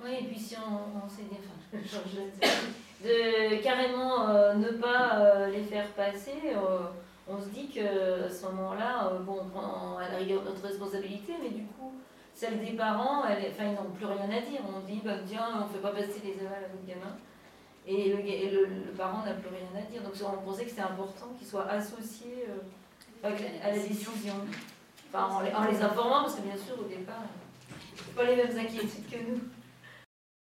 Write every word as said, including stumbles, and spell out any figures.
Oui, et puis si on, on s'est dit, enfin, je change de, de carrément euh, ne pas euh, les faire passer, euh, on se dit qu'à ce moment-là, euh, bon, on prend à la rigueur notre responsabilité, mais du coup, celle des parents, elle, enfin, ils n'ont plus rien à dire. On dit, bah, tiens, on ne fait pas passer les avals à notre gamin. Et le, et le, le parent n'a plus rien à dire. Donc on pensait que c'était important qu'ils soient associés euh, à la décision. Enfin, en les, en les informant, parce que bien sûr, au départ, c'est pas les mêmes inquiétudes que nous.